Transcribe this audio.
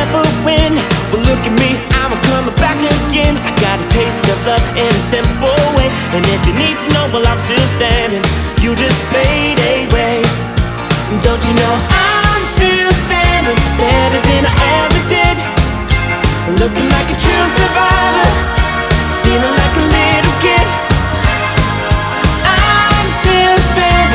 never win. Well, look at me, I'm coming back again. I got a taste of love in a simple way. And if you need to know, well, I'm still standing. You just fade away. Don't you know I'm still standing, better than I ever did, looking like a true survivor.